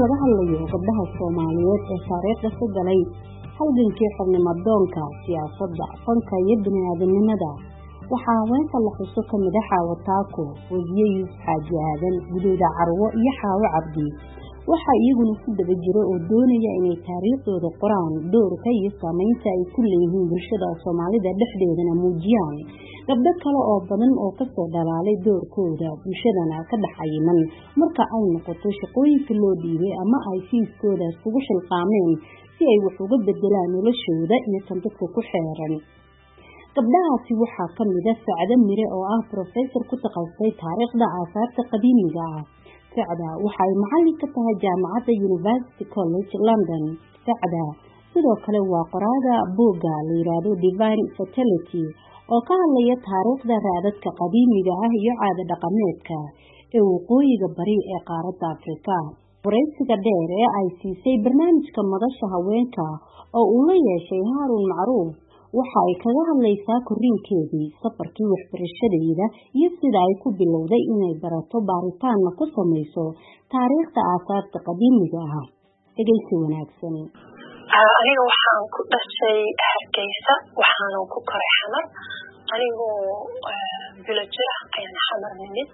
laga hadlayo gabdhaha Soomaaliyeed ee taariikhda ku galay halgankii xubnimadoonka siyaasadda fanka iyo bini'aadanimada waxaa haweenka la xuso ka mid ah Xaawo Taako, Wasiye Yuusuf Xaaji Aadan, Guduuda Carwo iyo Xaawo Cabdi. waxa iyaguna ku daba jira oo doonaya inay taariikhdooda qoraan, doorka iyo saameynta ay ku leeyihiin bulshada Soomaalida dhexdeedana muujiyaan. gabdho kale oo badan oo ka soo dhalaalay doorkooda bulshadana ka dhaxayman marka ay noqoto shaqooyinka loo dhiibay ama ay fiiskooda ugu shilqaameen si ay wax uga bedelaan noloshooda iyo tan dadka ku xeeran. gabdhahaasi waxaa ka mid ah Sacda Mire oo ah professor ku takhasusay taariikhda aasaarta qadiimiga ah. Sacda waxay macallin ka tahay jaamacadda University College London. Sacda sidoo kale waa qoraaga buugga la yiraahdo Divine Fertility oo ka hadlaya taariikhda raadadka qadiimiga ah iyo caado dhaqameedka ee waqooyiga bari ee qaaradda Afrika. waraysiga dheer ee ay siisay barnaamijka madasha haweenka oo uu la yeeshay Haarun Macruuf waxa ay kaga hadlaysaa korriinkeedii, safarkii waxbarashadeeda iyo sida ay ku bilowday inay barato baaritaanna ku samayso taariikhda aasaarta qadiimiga ah. dhegeysi wanaagsan. aniga waxaan ku dhashay Hargeysa, waxaan ku koray Xamar. anigoo village ayaan Xamar nimid.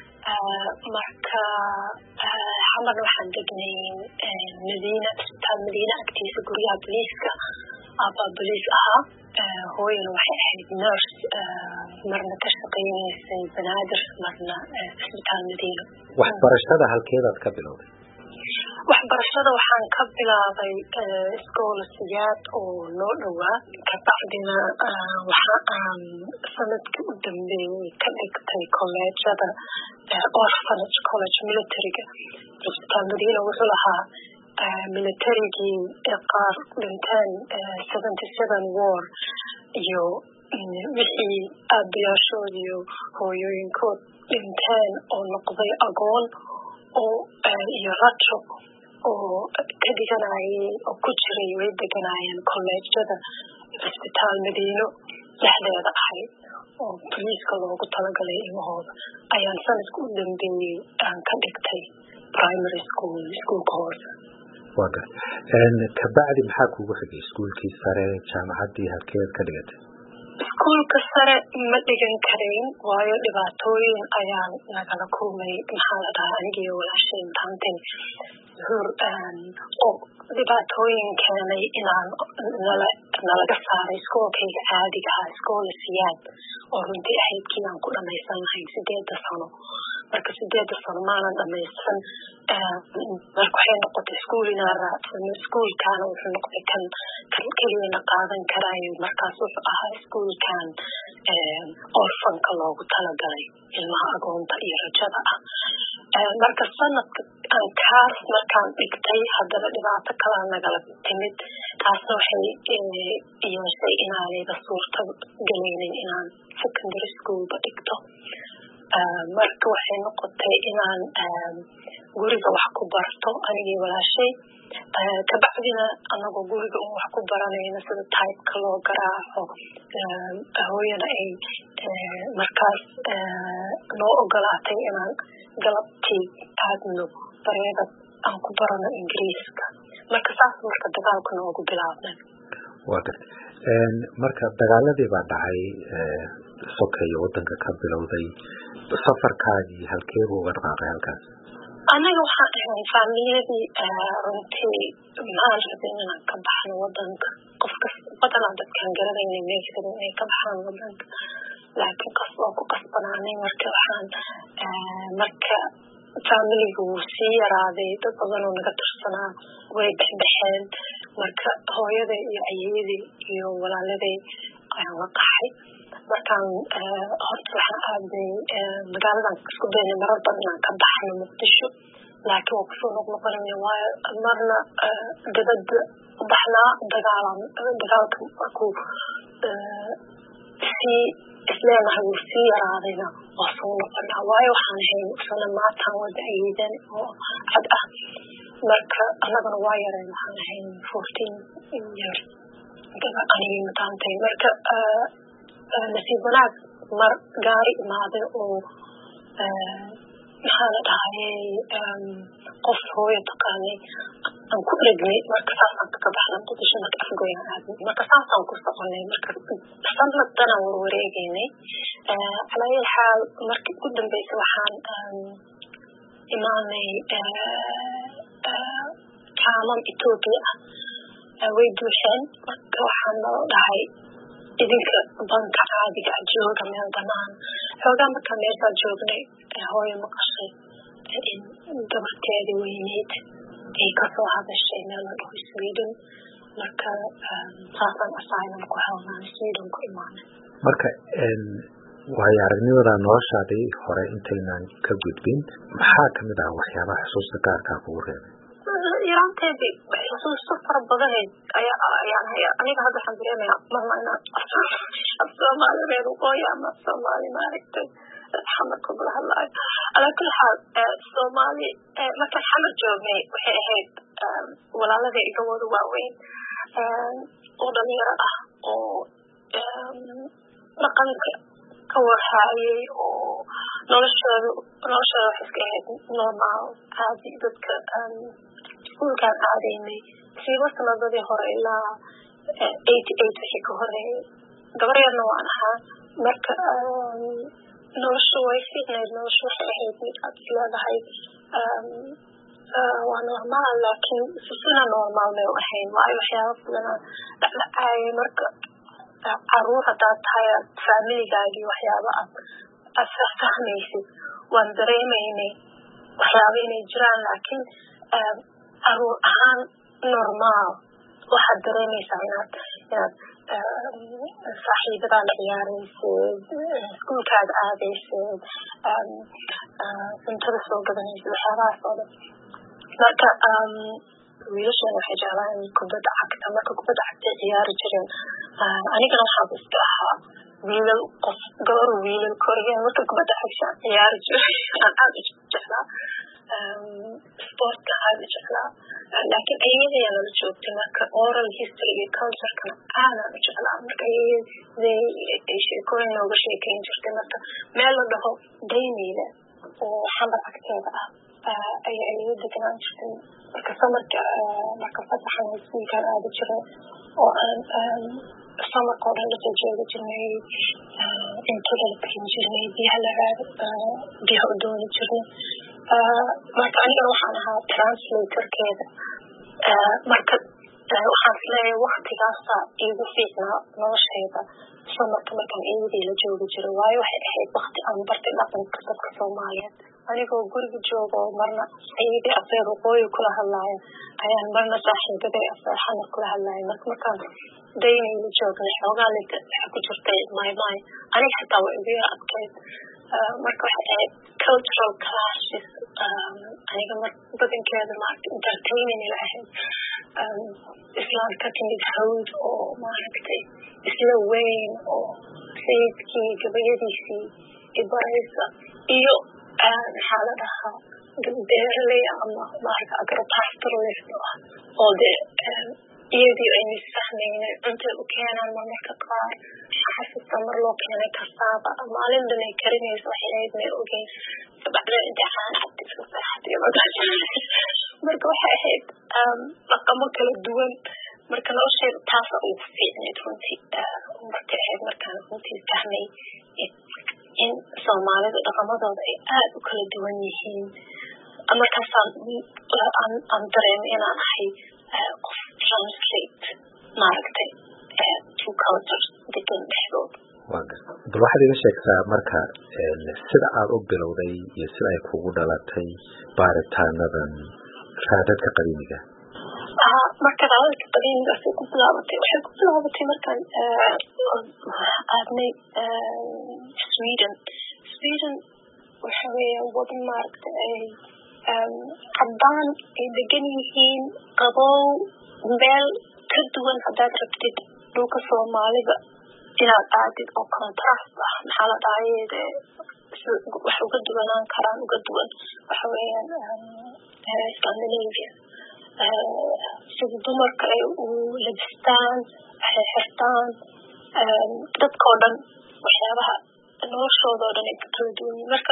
marka Xamar waxaan degnay Madiina, isbitaal Madiina agtiisa guryaha booliiska. aba booliis ahaa. hooyana waxay ahayd nurse, marna ka shaqaynaysay Banaadir, marna isbitaal Madiina. waxbarashada halkeedaad ka bilowday? waxbarashada waxaan ka bilaabay iskool siyaad oo noo dhawaa. kabacdina waxa aan sanadkii u dambeeyay ka dhigtay kolleejada Orphanage College militariga. isbitaal Madiina wuxuu lahaa militarigii qaar dhinteen 77 war iyo wixii aabayaashood iyo hooyooyinkood dhinteen oo noqday agoon oo iyo rajo oo ka dhiganayay oo ku jiray way deganayeen kolleejada isbitaal Madiino dhexdeeda ahayd oo booliiska loogu talagalay ilmahooda. ayaan sanadkii u dambeeyay aan ka dhigtay primary schoolka hoose. kabacdi maxaa kugu xigay iskuulkii sare, jaamacaddii halkeed ka dhigatay? iskuulka sare ma dhigan karayn waayo dhibaatooyin ayaan nagala kulmay. maxaa la dhahaa anigii walaashay intaantay oo dhibaatooyin keenay inaan nalaga saaray iskoolkayga caadiga ah, iskool siyaad oo runtii ahayd kii aan ku dhamaysan lahayn 8 sano. marka 8 sano maanan dhamaysan. marka waxay noqotay iskuul inaan raadsano. iskuulkaana wuxuu noqday kan keliyana qaadan karaayo. markaas wuxuu ahaa iskuulkan orfanka loogu talagalay ilmaha agoonta iyo rajada ah. marka sanadka kaas markaan dhigtay haddana dhibaato kalaa nagala timid. taasna waxay yeeshay inaanayba suurta galaynin inaan secondary schoolba dhigto. marka waxay noqotay inaan guriga wax ku barto anigii walaashay. kabacdina anagoo guriga wax ku baranayna sida typeka loo garaaco, hooyana ay markaas noo ogolaatay inaan galabtii aadno bareeda aan ku barano Ingiriiska. marka saas marka dagaalku noogu bilaabnay. marka dagaaladii baa dhacay, sokeeye wadanka ka bilowday. safarkaagii halkee buu uga dhaqaaqay halkaas? anaga waxaan ahay faamiliyadii runtii maxaan rabay inaan ka baxno wadanka. qofkas badanaa dadkaan garanaynay meesha inay ka baxaan wadanka, laakiin qof waa ku qasbanaanay. marka waxaan marka faamiligu wuu sii yaraaday, dad badanoo naga tirsanaa way baxbaxeen. marka hooyaday iyo ayeeday iyo walaaladay ayaan la qaxay. markaan horta waxaan aaday magaaladan isku daynay marar badan inaan ka baxno Muqdisho, laakiin waa kusoo noqnoqonayna waayo marna dabadda u baxnaa dagaalka markuu sii isleenahay wuu sii yaraadayna waa soo noqonaa waayo waxaan ahayn sana maataan wada ayeedan oo cad ah. marka annagana waa yareen, waxaan ahayn 14 years anigii mataantay. marka nasiib wanaag mar gaari imaaday oo maxaa la dhahayay qof hooyo taqaanay aan ku dhegnay marka saasaan ka baxnay muqdisho marka afgoyn aadnay marka saasaan ku soconay marka sanadana warwareegaynay calaa ayi xaal markii ugu dambeysay waxaan imaanay kaaman Ethiopia way buuxeen marka waxaan loo dhahay idinka banka caadiga jooga meel banaan xoogaa marka meesha joognay hooyo maqashay in gabarteedii weyneyd ay kasoo hadashay meel la dhaho Sweden marka saasaan asylum ku helnaan Sweden ku imaanay marka waayo aragnimada noloshaadii hore intaynaan ka gudbin maxaa kamid ah waxyaabaha xusuusta gaarkaa kugu reebay yaraanteedii xusuusto fara badanayd ayaan hayaa aniga hadda waxaan dareemayaa marna inaan af soomaaliyeed uqooya ama soomaali maaragtay xamar kugula hadlaayo alaa kulli xaal soomaali markaan xamar joognay waxay ahayd walaalada iga wada waaweyn oo dhalinyaro ah oo dhaqanka ka warhaayay oo noloshooda waxay iska ahayd normal caadi dadka iskuulkaan aadaynay siiba sanadadii hore ilaa 88 wixii ka horeeyay gabar yarna waan ahaa marka noloshu way fiicnayd noloshu waxay ahayd mid aad isleedahay waa normal laakiin sisina normal may u ahayn waayo waxyaaba badana dhacdhacaayay marka caruur haddaad tahay faamiligaagii waxyaaba aad fahmaysid waan dareemaynay waxyaaba inay jiraan laakiin caruur ahaan normal waxaad dareemaysaa inaad saaxiibadaa la ciyaaraysid iskuulkaad aadaysid cuntada soo gadanaysid waxyaabahaas oo dhan marka wiilashan waxay jeclaan kubadda cagta marka kubadda cagtay ciyaari jireen anigana waxaaba iska ahaa wiilal qof gabar wiilal koriyeen marka kubadda cagta ciyaari jiray aan aad u jeclaa sportka aad u jeclaa laakiin ayadayaa nala joogtay marka oral history iyo culturekana aadaan u jeclaa marka ayaday sheekooyin nooga sheekeyn jirtay marka meel la dhaho dayneyda oo xamar agteeda ah ayay ayada deganaan jirtay marka samarka marka fasaxan iskuulkaan aadi jiray oo aan samarka oo dhan lasoo jooga jirnay cuntada la karin jirnay biyaha u dooni jirnay marka anigana waxaan ahaa translatorkeeda marka waxaan isleeyahay waktigaasa iigu fiicnaa noloshayda samarka markaan iyadii la joogi jiray waayo waxay ahayd wakti aan bartay dhaqanka dadka Soomaaliyeed anigoo guriga joogo marna iyadii afeer waqooyi kula hadlaaya ayaan marna saaxiibaday afeer xamar kula hadlaaya markaan daynay la joognay xoogaa waxa ku jirtay maymay aniga xitaa waa igu yar adkayd marka waxay ahayd cultural clashes aniga badankeeda maaragtay entertaining ila ahayd islaan ka timid hawd oo maaragtay isla weyn oo sayidkii gabayadiisii ibaraysa iyo maxaa la dhahaa beeraley ama maaragta agropastoralist oo dee iyadii aynu isfahmaynay cuntay u keenaan marmarka qaar xasista mar loo keenay kasaaba maalin dhan ay karinayso waxay ahayd may ogeyn sabacdeen intay caan cabdi iska seexatay marka waxay ahayd dhaqamo kala duwan marka nolosheeda taasa ugu fiicnayd runtii markay ahayd markaan runtii fahmay in Soomaalida dhaqamadooda ay aad u kala duwan yihiin markaasaan aan dareemay inaan ahay qof translate maaragtay two cultures degan dhexdood bal waxaad iga sheegtaa marka sida aad u bilowday iyo sida ay kugu dhalatay baaritaanadan raadadka qadiimiga marka raadadka qadiimiga waxay ku bilaabatay markaan aadnay Sweden waxa weeye wadan maaragta ay caddaan ay degan yihiin qabow meel ka duwan haddaad rabtid dhulka Soomaalida inaad aadid oo contrast ah maxaa la dhahaye wax uga duwanaan karaan uga duwan waxa weeyaan Scandinavia sida dumarka ay u labistaan waxay xirtaan dadkoo dhan waxyaabaha noloshooda oo dhan ay ka kala duwan yihiin marka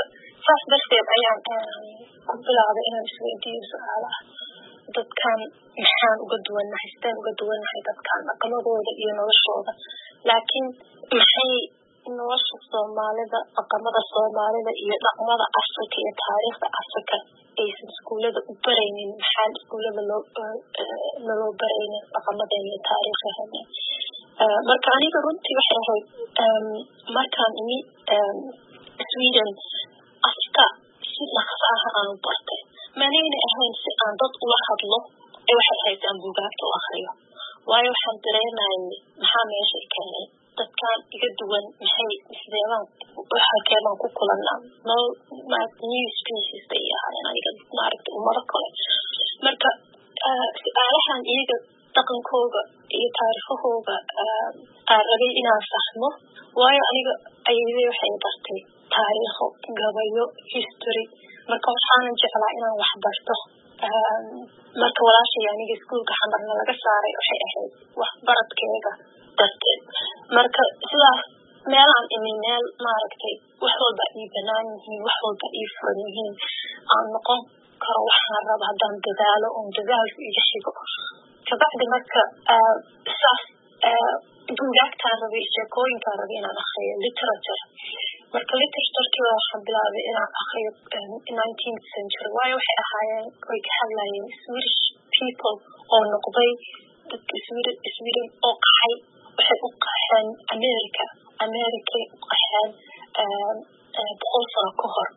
saas darteed ayaan ku bilaabay inaan isweydiiyo su'aalaha dadkan maxaan uga duwannahay sideen uga duwannahay dadkan dhaqamadooda iyo noloshooda laakiin maxay nolosha soomaalida dhaqamada soomaalida iyo dhaqmada Afrika iyo taariikhda Afrika aysan iskuulada u baraynin maxaan iskuulada loo baraynin dhaqamadeena iyo taariikhaheena marka aniga runtii waxay ahayd markaan imi Sweden afka si dhaqso ah aan u bartay manayna ahayn si aan dad ula hadlo waxay ahayd aan buugaagta u akhriyo waayo waxaan dareemayay maxaa meesha keenay dadkan iga duwan maxay isdeeban waxa keenan ku kulannaa new species bay ahaayeen aniga maaragtay umada kale marka su'aalahan iyaga dhaqankooda iyo taariikhahooda aan rabay inaan fahmo waayo aniga ayay waxay bartay taariikho gabayo history marka waxaan jeclaa inaan wax barto marka walaashay aniga iskuulka xamarna laga saaray waxay ahayd wax baradkeeda darteed marka sidaas meelaan meel maaragtay wax walba ii banaan yihiin wax walba ii furan yihiin aan noqon karo waxaan raba haddaan dadaalo oon dadaalku iga xigo kabacdi marka saas buugaagtaan rabay sheekooyinkaan rabay inaan akhriyo literature marka literatureka waxaan bilaabay inaan akhriyo 19th century waayo waxay ahaayeen way ka hadlayeen Swedish people oo noqday dadka Sweden oo qaxay waxay u qaxeen America u qaxeen 100 sano ka hor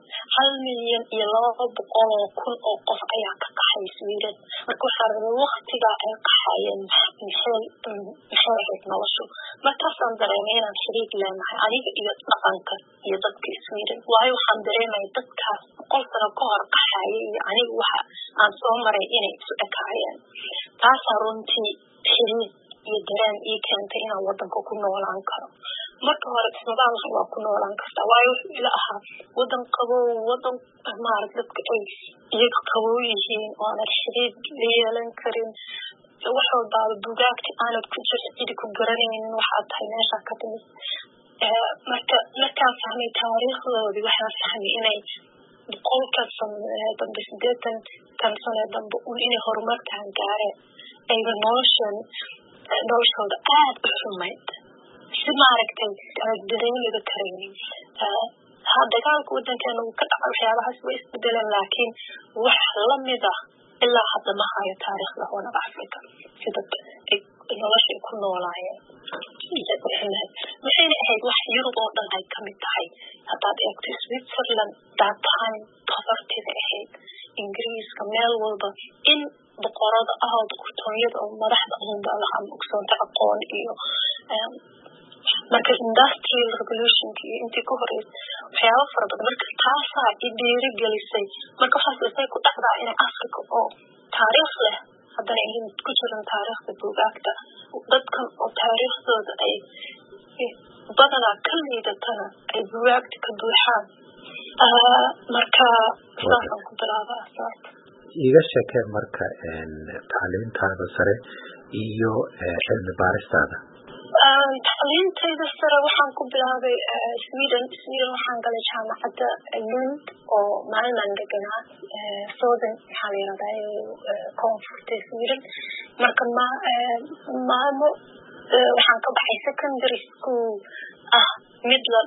1,200,000 oo qof ayaa ka qaxay Sweden marka waxaa rabay waqtiga ay qaxayeen maxay ahayd noloshu markaasaan dareemay inaan xiriir leenahay aniga iyo dhaqanka iyo dadka Sweden waayo waxaan dareemay dadkaas 100 sano ka hor qaxayay iyo aniga waxa aan soo maray inay isu ekaayeen taasaan runtii xiriir iyo dareen ii keentay inaan wadanka ku noolaan karo marka hore Soomaaliya waa ku noolaan kartaa waayo ila aha wadan qabow wadan maarag dadka ay iyaga qabow yihiin oo aan xiriir leeyalan karin wax walba buugaagti aanad ku jirtid ku garanaynin waxaad tahay meesha ka timid markaan fahmay taariikhdoodii waxaan fahmay inay boqolka sano dambe 80 sano dambe inay horumarkaan gaareen ayba noloshooda aad u xumayd si maaragtay dareemiga karaynin dagaalka wadankeena uu ka dhacay waxyaabahaas way isbedeleen laakiin wax lamid ah ilaa hadda ma hayo taariikhda hoonada Afrika sida nolosha ku noolaayeen waxayna ahayd wax Yurub oo dhan ay kamid tahay haddaad eegto Switzerland that time povertyda ahayd Ingiriiska meel walba in boqorada oo boqortooyada oo madaxda unba waxaan ogsoonta aqoon iyo marka industrial revolution iyo intii ku horeysay waxyaabo fara badan marka taasaa i dhiirigelisay marka waxaasay ku dhacdaa in Afrika oo taariikh leh haddana ay ku jiraan taariikhda buugaagta dadkan oo taariikhdooda ay badanaa ka liidatana ay buugaagta ka buuxaan marka saasaan ku bilaabaa asaarta iga sheekee marka tacliintaada sare iyo cilmi baaristaada tacliintayda sare waxaan ku bilaabay Sweden waxaan galay jaamacadda Lund oo maalmaan deganaa Southern maxaa la yiraahdaa koonfurta Sweden marka maalmo waxaan ka baxay secondary school mid la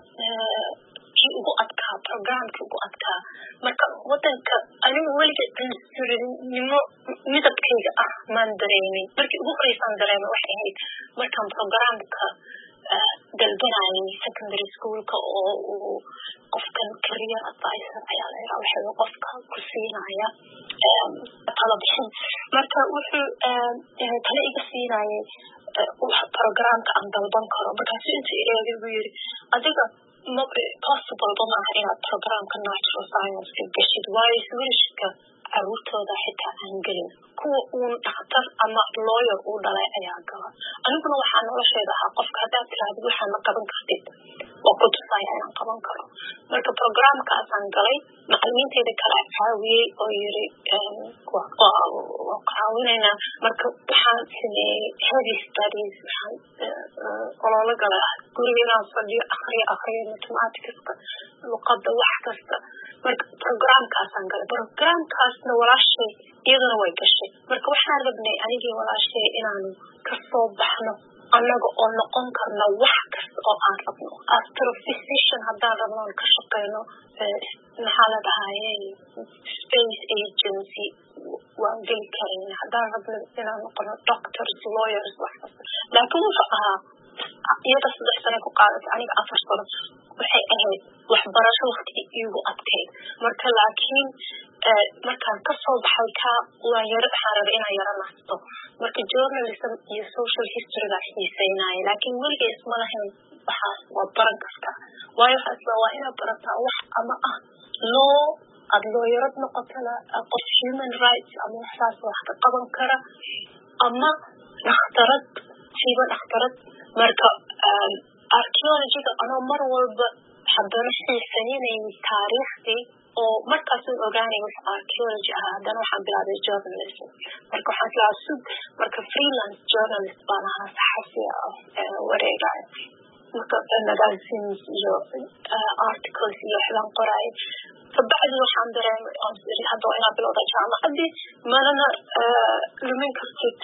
ugu adkaa programka ugu adkaa marka wadanka anigu weliga cunsurinimo midabkayga maan dareemin markii ugu horeysaan dareemay waxay ahayd markaan programka dalbanayay secondary schoolka oo uu qofkan career advisor ayaa la yiraahdaa waxay qofka ku siinaya talo bixin marka wuxuu talo iga siinayay programka aan dalban karo markaas intii eegay buu yiri adiga possible bama inaad programka natural science ka gashid waayo Swedishka caruurtooda xitaa aan gelin kuwa uun dhakhtar ama lawyer uu dhalay ayaa gala aniguna waxaan nolosheeda ahaa qofka haddaad tiraahdo waxaan ma qaban kartid oo ku tusaya inaan qaban karo marka programkaasaan galay macallimiintayda kale caawiyey oo yiri waa caawinaynaa marka waxaan sameeyey heavy studies waxaan oloola galay guriga inaan fadhiyo akhriyo mathematicska luqadda wax kasta marka programkaasaan galay programkaasna walaashay iyaduna way gashay marka waxaan rabnay anigii walaashay inaanu kasoo baxno annaga oo noqon karna wax kasta oo aan rabno astrophysician haddaan rabno aan ka shaqeyno maxaa la dhahaye space agency waan geli karayna haddaan rabno inaan noqono doctors lawyers wax kasta laakiin wuxuu ahaa iyada 3 sano ku qaadatay aniga 4 sano waxay ahayd waxbarasho waqti iigu adkeyd marka laakiin markaan kasoo baxay ka waan yara xarar inaan yara nasto marka journalism iyo social history la xiiseynaayo laakiin weligeed ma lahayn waxaas waa baran kasta waayo waxaas waa inaad barataa wax ama ah law ad looyarad noqotana qof human rights ama waxaas wax ka qaban kara ama dhakhtarad siiba dhakhtarad marka archaeology-ga anoo mar walba haddana xiisaynay taariikhdii oo markaas uu ogaanay wax archaeology ah haddana waxaan bilaabay journalism marka waxaan islaa sug marka freelance journalist baan ahaa saxafi wareegaya marka magazines iyo articles iyo waxbaan qoraay kabacdi waxaan dareemay hadda waa inaa bilowda jaamacadii manana lumin kartid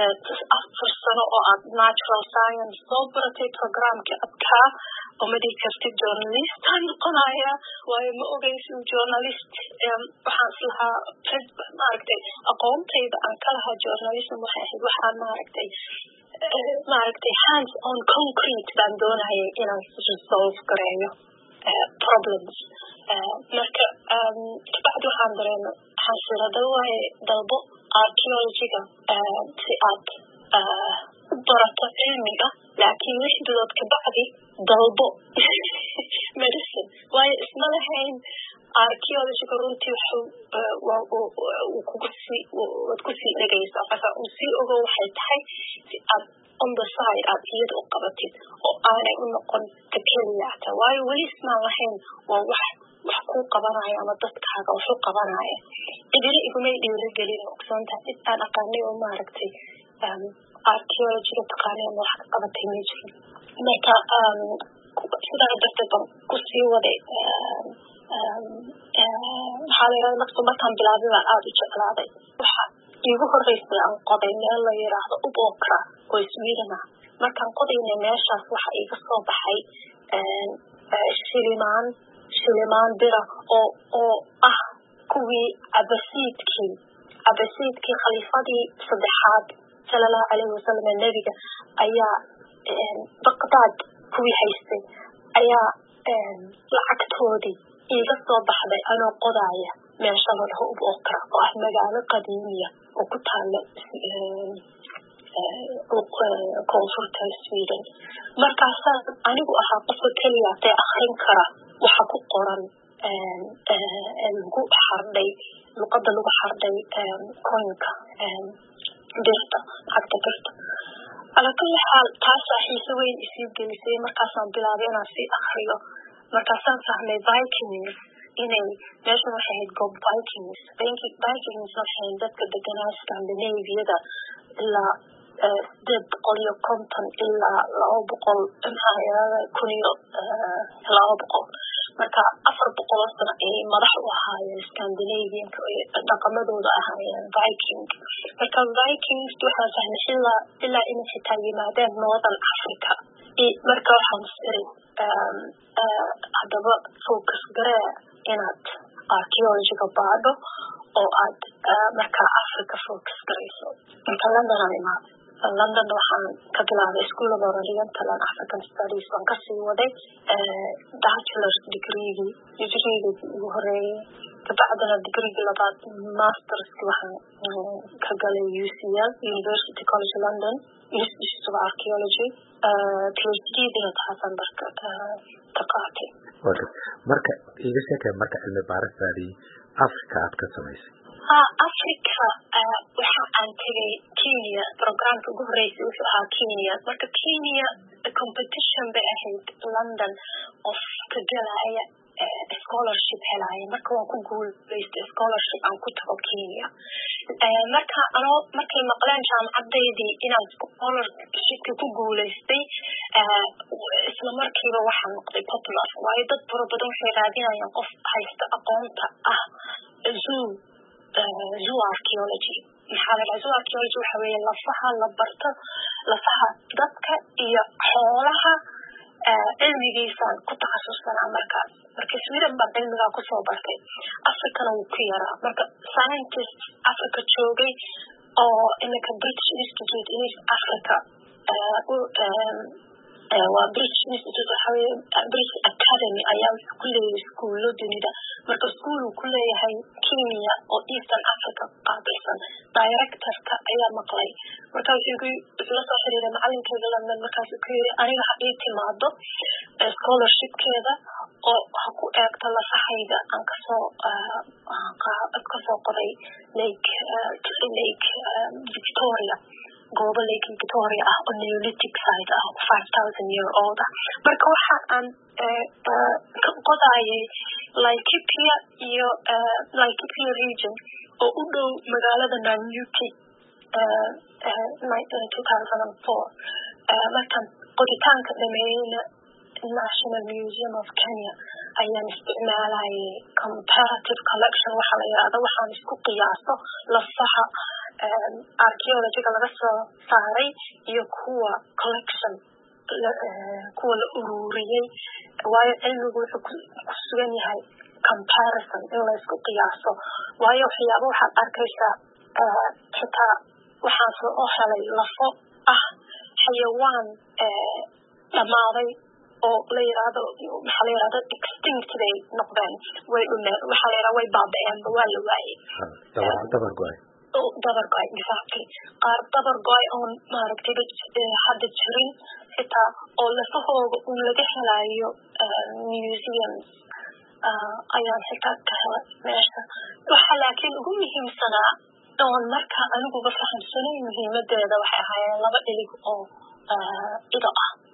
4 sano oo aad natural science soo baratay programkii adkaa oo ma dhihi kartid journalist aan noqonaya waayo ma ogeysi journalist waxaan islahaa maaragtay aqoontayda aan ka lahaa journalism waxay ahayd waxaan maaragtay hands on concrete baan doonayay inaan resolve gareeyo problems marka kabacdi waxaan dareemay waxaan sirada waaye dalbo archaeology-ga si aad u barato cilmiga laakiin 6 bilood kabacdi dalbo medicine waayo isma lahayn archaeology-ga runtii waad kusii dhegaysaa qofka uu sii ogo waxay tahay si aad on the side aad iyada u qabatid oo aanay u noqon ka keliyaata waayo weli ismaan lahayn waa wax kuu qabanaya ama dadkaaga waxu qabanaya idina igumay dhiirigelin ogsoontaa cid aan aqaanay oo maaragtay archaeology-ga taqaanay ama wax ka qabatay ma jirin marka sidaa darteed baan kusii waday maxaa la yidhahda naftu markaan bilaabay baan aada u jeclaaday waxa iigu horeysay aan qoday meel la yidhaahdo ubokra oo Sweden ah markaan qodaynay meeshaas waxa iiga soo baxay shilimaan bira oo ah kuwii cabasiidkii khaliifadii 3aad sallallahu alayhi wasallam nabiga ayaa Baghdad kuwii haystay ayaa lacagtoodii iiga soo baxday anoo qodaya meesha la dhaho ubokra oo ah magaalo qadiimiya oo ku taala koonfurta Sweden markaasaan anigu ahaa qofka keliya ee akhrin kara waxa ku qoran lagu xardhay luqadda lagu xardhay coinka birta lacagta birta ala kulli xaal taasaa xiise weyn isii gelisay markaasaan bilaabay inaan sii akhriyo markaasaan fahmay Vikings inay meeshan waxay ahayd goob Vikings waxay dadka deganaa Scandinavia-da ilaa 850 ilaa 200 marka 400 sano ay madax u ahaayeen Scandinavian-ka dhaqamadooda ahaayeen Viking marka Vikings waxaa fahmay ilaa inay xitaa yimaadeen Northern Africa marka waxaan siray haddaba focus garee inaad archaeology-ga baadho oo aad markaa Africa focus garayso marka London aan imaaday London waxaan ka bilaabay School of Oriental and African Studies waan kasii waday bachelor's degree-gii ugu horeeyay kabacdina degree-gii labaad master's waxaan ka galay UCL University College London Institute of Archaeology PhD-dina taasaan marka ka qaatay marka iga sheekay marka cilmi baaristaadii Africa aad ka samaysay Africa waxa aan tagay Kenya programka ugu horeysay wuxuu ahaa Kenya marka Kenya competition bay ahayd London of ka galaya scholarship helaya marka waan ku guulaystay scholarship aan ku tago Kenya markay maqleen jaamacadeydii inaan scholarship ku guulaystay isla markiiba waxaan noqday popular waayo dad fara badan waxay raadinayaan qof haysta aqoonta zoo archaeology maxaa la dhahaa zoo archaeology waxa weeye lafaha la barto lafaha dadka iyo xoolaha cilmigiisaan ku takhasussanaa marka Sweden baan cilmigaa kusoo bartay Afrikana wuu ku yaraa marka scientist Africa joogay oo iminka British Institute in East Africa waa British Institute waxa weeye British Academy ayaa ku leeyahay iskuulo dunida marka iskuul uu ku leeyahay Kenya oo Eastern Africa qaabilsan directorka ayaa maqlay marka wuxuu la soo xiriiray macallinkeyga London markaas uu ku yiri aniga ha ii timaado scholarshipkeeda oo ha ku eegto lafahayda aan kasoo qoray Lake Victoria goobo Lake Victoria oo Neolithic site 5,000 year old marka waxa aan ka qodayay Laikipia iyo Laikipia region oo u dhow magaalada Nanyuki 2004 markan qoditaanka dhameeyayna National Museum of Kenya ayaan isticmaalayay comparative collection waxa la yiraahdo waxaan isku qiyaaso lafaha archaeologiga laga soo saaray iyo kuwa collection kuwa la ururiyay waayo cilmigu wuxuu ku sugan yahay comparison in la isku qiyaaso waayo waxyaabo waxaad arkaysaa xitaa waxaan soo helay lafo xayawaan dhamaaday oo la yiraahdo waxa la yiraahdo extinct bay noqdeen way dhumeen waxa la yiraahdo way baaba'een waa la waayay dabar go'ay exactly qaar dabar go'ay oo maaragtay hadda jirin xitaa oo lafahooda laga helayo museums ayaan xitaa ka helay meesha waxa laakiin ugu muhiimsanaa oo marka anigu fahamsanay muhiimadeeda waxay ahaayeen laba ilig oo ido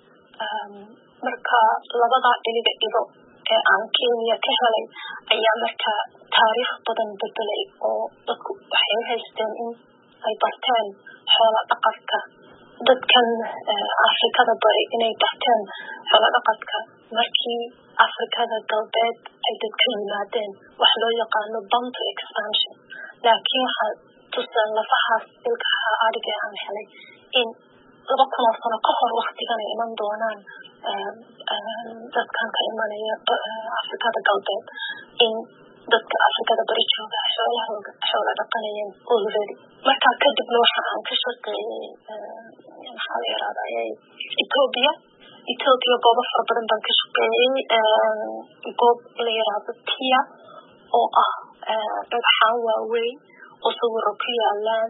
marka labada iliga ido ee aan Kenya ka helay ayaa marka taariikh badan bedelay oo dadku waxay haysteen in ay barteen xoolo dhaqanka dadkan Afrikada bari inay barteen xoolo dhaqanka markii Afrikada galbeed ay dadka yimaadeen wax loo yaqaano Bantu expansion laakiin waxa tusan lafahaas ilkaha adiga aan helay in 2,000 sano ka hor waqtigan ay iman doonaan dadkan ka imanaya Afrikada galbeed in dadka Afrikada bari jooga xoolo dhaqanayeen already marka kadibna waxa aan ka shaqeeyay maxaa la yiraahdaa Ethiopia goobo fara badan baan ka shaqeeyay goob la yiraahdo Tia oo dhagaxaan waaweyn oo sawirro ku yaalaan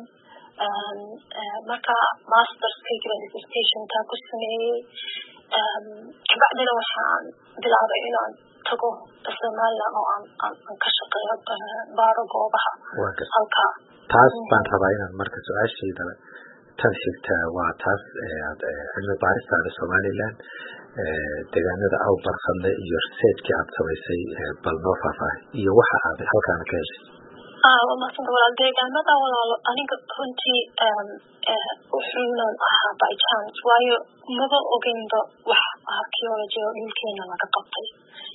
marka master's dissertation ta ku sameeyay kabacdina waxaan bilaabay inaan tago Soomaaliland oo aan ka shaqeeyo baaro goobaha halka taas baan rabaa inaan marka su'aashayda tan xigta waa taas cilmi baarista Soomaaliland deegaanada aw barqadle iyo researchkii aad samaysay bal noo faahfaahay iyo waxa aad halkaan ka heshay ومثلا ولا deegaanada walaalo aniga runtii wuxuuna ahaa by chance waayo maba ogeynba wax archaeology oo dhulkeena laga qabtay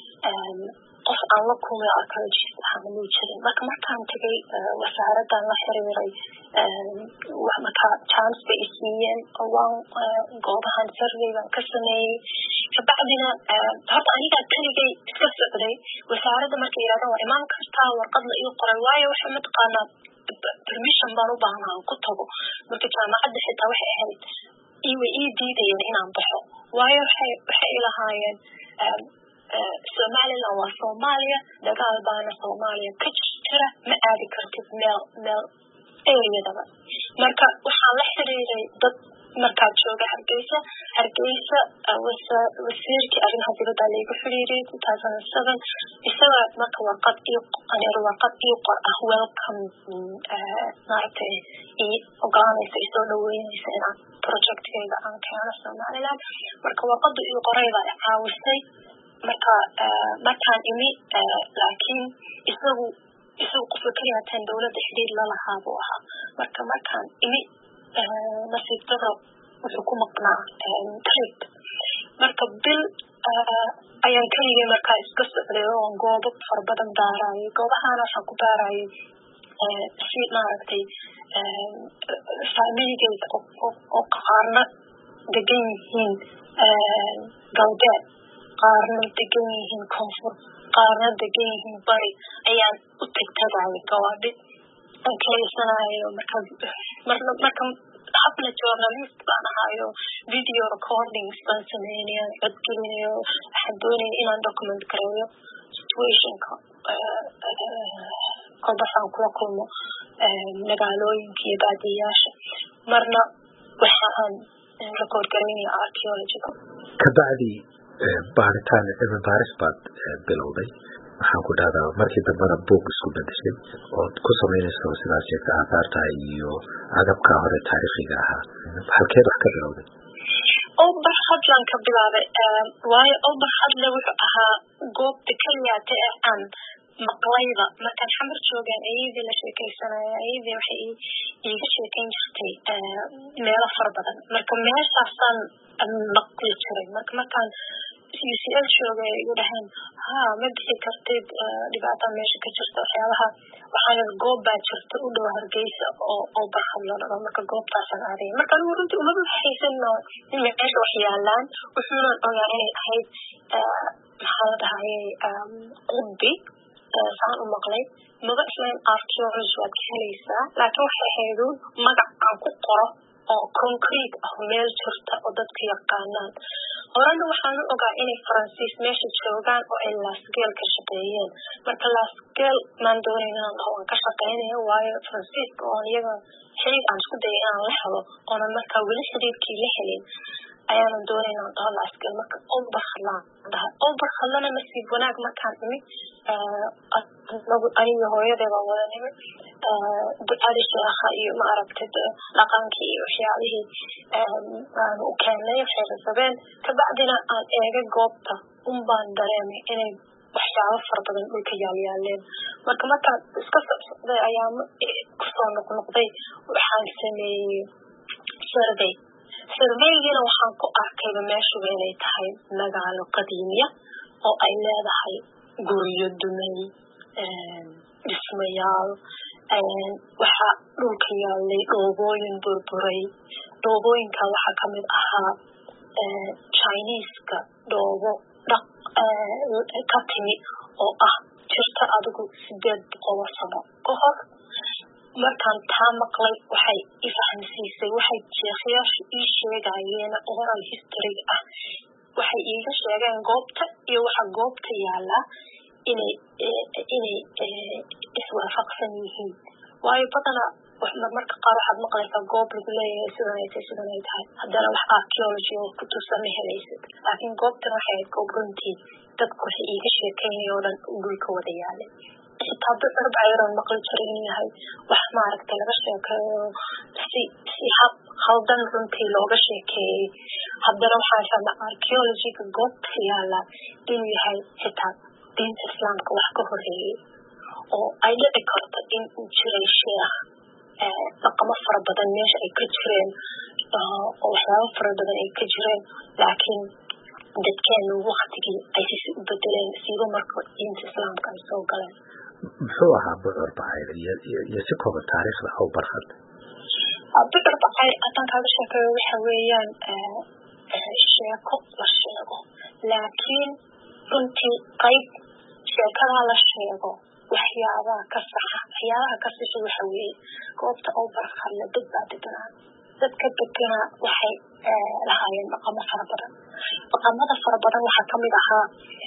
qof aan la kulmay archaeologist waxaan loo jirin markaan tagay wasaaraddan la xiriiray marka chance bay siiyeen oo goobahan surveygan ka sameeyay kabacdina horta aniga keligay iska socday wasaaradda markay yiraahdaan waa imaan kartaa warqad la ii qoray waayo waxa mataqaanaa permission baan u baahnaa ku tago marka jaamacadda xitaa waxay ahayd ii diidayeen inaan baxo waayo waxay ilahaayeen Somaliland waa Soomaaliya dagaal baana Soomaaliya ka jira ma aadi kartid meel area-daba marka waxaan la xiriiray dad markaa jooga Hargeysa wasiirkii arrimaha dibadda lagu xiriiray 2007 isaga marka warqad iyo qor welcome maaragtay ogaanaysa isoo dhaweynaysa inaan projectkayga aan keeno Somaliland marka warqadda iyo qorayda caawisay markaan imi laakiin isagu qofka kaliya tan dawladda xiriir la lahaa buu ahaa markaan imi nasiib darro wuxuu ku maqnaa trip marka bil ayaan kaligay markaa iska socday oo goobo fara badan baarayay goobahaana waxaan ku baarayay si maaragtay familigeyda oo qaarna degan yihiin galbeed qaarna degan yihiin koonfur qaarna degan yihiin bari ayaan u tagtagayay gawaadhi aan kaleysanayo marka habla journalist baan ahayo video recordings baan sameynaya codgelinayo waxaan doonaya inaan document gareeyo situationka kolbasaan kula kulmo magaalooyinka iyo baadiyayaasha marna waxaan record gareynaya archaeological kabacdi baaritaan cilmi baaris baad bilowday waxaan ku dhahdaa markii dambana buug isku bedeshay ood ku samaynayso sidaas sheegta aasaarta iyo agabka hore taariikhiga ahaa halkeed wax ka bilowday Ober Hadlan ka bilaabay waayo Ober Hadle wuxuu ahaa goobta kaliyaate aan maqlayda markaan xamar joogeen ayadii la sheekaysanaya ayadii waxay iiga sheekayn jirtay meelo fara badan marka meeshaasaan maqli jiray markaan UCL joogay igu dhahaan ma bixi kartid dhibaatada meesha ka jirta waxyaabaha waxaana goob baa jirta u dhow Hargeysa oo barxadlada marka goobtaasaan aaday marka anigu runtii uma haysanno in meesha wax yaalaan wuxuuna ogaa inay ahayd maxaa la dhahayay qubbi saan u maqlay maba islaan archaeology waad ka helaysaa laakiin waxay ahayd magac aan ku qoro oo concrete ah meel jirta oo dadku yaqaanaan horena waxaan u ogaa inay Faransiis meesha joogaan oo ay Lascelles ka shaqeeyeen marka Lascelles maan doonayn inaan dhaho waan ka shaqeynayo waayo Faransiiska oo iyaga xiriir aan isku dayay inaan la helo oona markaa weli xiriirkii la helin ayaanan doonayn inaan dhaho Lascelles marka Ober Hadlana nasiib wanaag markaan imi aniga hooyadeeda wada nimi ducadii sheekha iyo maaragtay dhaqankii iyo waxyaabihii aan u keenay waxay rabeen kabacdina aan eegay goobta baan dareemay inay waxyaabo fara badan dhulka yaalyaaleen markaan iska socday ayaa kusoo noqnoqday waxaan sameeyey surveygiina waxaan ku arkayba meeshuba inay tahay magaalo qadiimiya oo ay leedahay guryo dumay dhismayaal waxaa dhulka yaalay dhoobooyin burburay dhoobooyinka waxaa kamid ahaa Chinese-ka dhoobo ka timi oo ah jirta adigu 800 sano ka hor markaan taa maqlay waxay i fahamsiisay waxay sheekhayaashu ii sheegayeen oral history ah waxay iiga sheegeen goobta iyo waxa goobta yaala inay iswaafaqsan yihiin waayo badanaa marka qaar waxaad maqlaysaa goob lagu leeyahay sidan ay tahay haddana wax archaeology oo ku tusan ma helaysid laakiin goobtan waxay ahayd goob runtii dadku waxay iiga sheekeynaya oo dhan dhulka wada yaalay xitaa barbacayroon maqli jiray inuu yahay wax maaragtay laga sheekeeyo si hab haldan runtii looga sheekeeyey haddana waxaan fahmay archaeologyga goobta yaala inuu yahay xitaa diinta islaamka wax ka horeeyey oo ay dhici karto in uu jiray sheekh dhaqamo fara badan meesha ay ka jireen oo waxyaabo fara badan ay ka jireen laakiin dadkeenu waqtigii ay si u bedeleen siiba marka diinta islaamka ay soo galeen muxuu ahaa bucur bacayr iyo si kooban taariikhda Ober Hadle bucur bacayr haddaan kaaga sheekeeyo waxa weeyaan sheeko la sheego laakiin runtii qayb sheekadaa la sheego waxyaabaha ka saxa waxyaabaha ka sisa waxa weeye goobta Ober Hadle dad baa deganaa dadka deganaa waxay lahaayeen dhaqamo fara badan dhaqamada fara badan waxaa kamid ahaa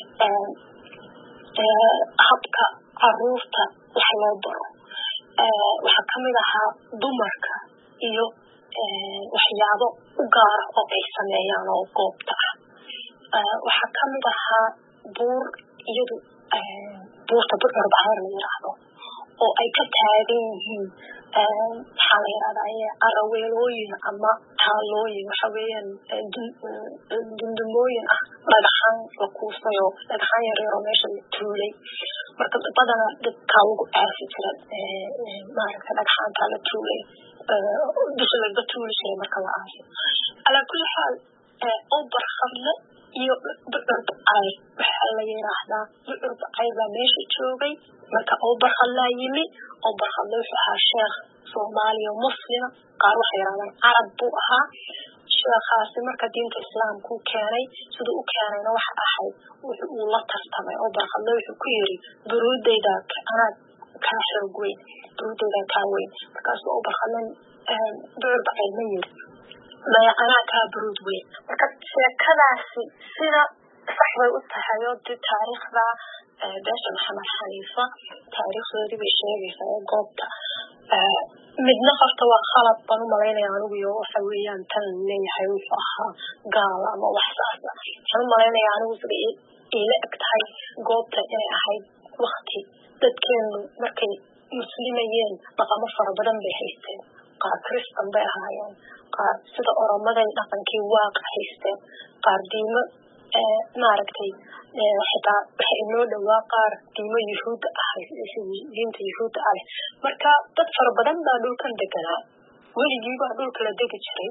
habka caruurta wax loo baro waxaa kamid ahaa dumarka iyo waxyaabo u gaara oo ay sameeyaan oo goobta ah waxaa kamid ahaa buur iyadu buurta bucur bacayr la yiraahdo oo ay ka taagan yihiin maxaa la yidhahdaa araweelooyin ama taalooyin waxa weeyaan dundumooyin ah dhagaxaan la kuusayo dhagaxaan yaryaroo meesha la tuulay marka badana dadkaa lagu aasi jira maaragta dhagaxaantaa la tuulay dusha laga tuuli jiray marka la aaso calaa kulli xaal oo barxadle iyo bucurba cay waxaa la yidhaahdaa bucurba cay baa meesha joogay marka oo barxadlaa yimi oo barxadle wuxuu ahaa sheekh soomaaliya muslima qaar waxay yidhahdaan carab buu ahaa sheekhaasi marka diinta islaamka u keenay siduu u keenayna waxa ahayd uu la tartamay oo barxadle wuxuu ku yiri buruudayda anaad kaa xoog weyn buruudayda kaa weyn markaasuu oo barxadlen bucurba cay ma yiri maya anaa kaa buruud weyn marka sheekadaasi sida sax bay u tahay oo dee taariikhda beesha maxamed xaniifa taariikhdoodii bay sheegaysaa ee goobta midna horta waa khalad baan u malaynaya anigu iyo waxa weeyaan tan leeyahay wuxuu ahaa gaal ama wax saasa waxaan u malaynaya anigu sida ila eg tahay goobta inay ahayd wakti dadkeenu markay muslimayeen dhaqamo fara badan bay haysteen qaar kristan bay ahaayeen qaar sida oromaday dhaqankii waaq haysteen qaar diimo maaragtay xitaa waxa inoo dhowaa qaar diimo yuhuudda ah diinta yuhuudda ah marka dad fara badan baa dhulkan deganaa weligii baa dhulka la degi jiray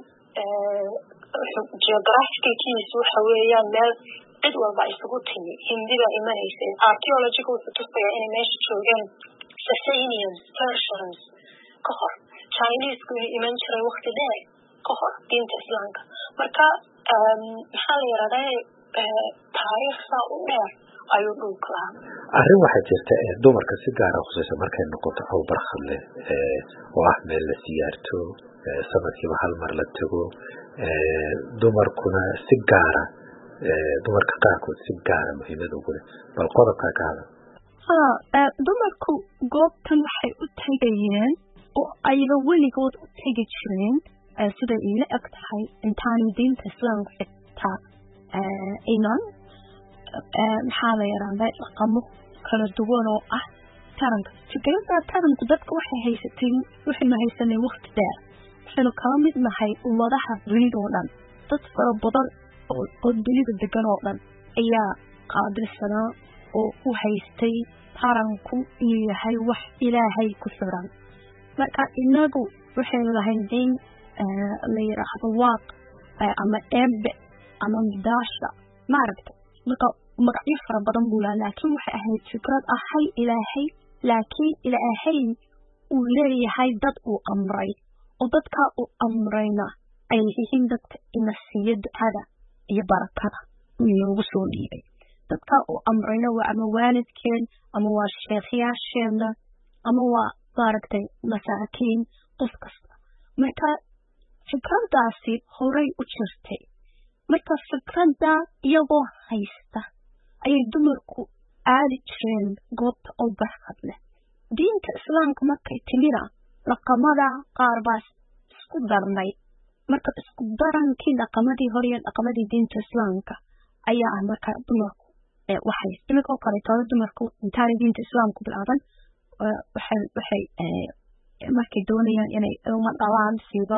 geographikiisu waxa weeyaan meel cid walba isugu timi hindi baa imanaysay archaeologiga wuxuu tusayaa inay meesha joogeen Sasanians, Persians ka hor Chinese-ku iman jiray waqti dheer ka hor diinta islaamka marka maxaa la yidhahdaa taariikhda u dheer ayuu dhulka lahaa arrin waxaa jirta dumarka si gaara khusaysa markay noqoto aw barkhadle oo ah meel la siyaarto sanadkiiba hal mar la tago dumarkuna si gaara dumarka qaarkood si gaara muhiimad ugu leh bal qodobkaa ka hadal dumarku goobtan waxay u tegayeen oo ayba weligood u tegi jireen sida ila eg tahay intaanu diinta islaamka xitaa iman maxaa la yidhahdaa dhaqamo kala duwan oo ah taranka fikradda taranku dadka waxay haysateen waxaynu haysanay waqti dheer waxaynu kala mid nahay ummadaha dunida oo dhan dad fara badan oo dunida degan oo dhan ayaa qaabilsanaa oo u haystay taranku inuu yahay wax ilaahay ku xiran marka inagu waxaynu lahayn diin la yidhaahdo waaq ama eebe ama midaasha maaragta marka magacyo fara badan buu lahaa laakiin waxay ahayd fikrad ahay ilaahay laakiin ilaahay uu leeyahay dad uu amray oo dadkaa uu amrayna ay yihiin dadka ina siiya ducada iyo barakada loogu soo dhiibay dadkaa uu amrayna waa ama waalidkeen ama waa sheekhayaasheena ama waa maaragtay masaakiin qof kasta marka fikraddaasi horay u jirtay marka fikradda iyagoo haysta ayay dumarku aadi jireen goobta oo barxad leh diinta islaamka markay timina dhaqamada qaar baa isku darnay marka isku darankii dhaqamadii hore iyo dhaqamadii diinta islaamka ayaa ah marka dumarku waxay imikoo kaleetooda dumarku intaanay diinta islaamku bilaaban waxay markay doonayaan inay ilmo dhalaan siiba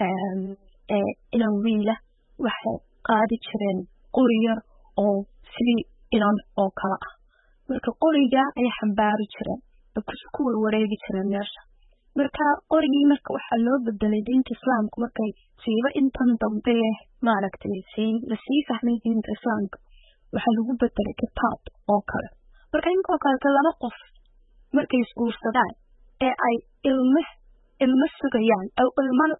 inan wiila waxay qaadi jireen qori yar oo sidii inan oo kale ah marka qoriga ayay xambaari jireen ku warwareegi jireen meesha marka qorigii marka waxaa loo bedelay diinta islaamka markay siiba intan dambe maaragtay lasii fahmay diinta islaamka waxaa lagu bedelay kitaab oo kale marka inkoo kaleeto laba qof markay isguursadaan ee ay ilmo sugayaan oo ilmana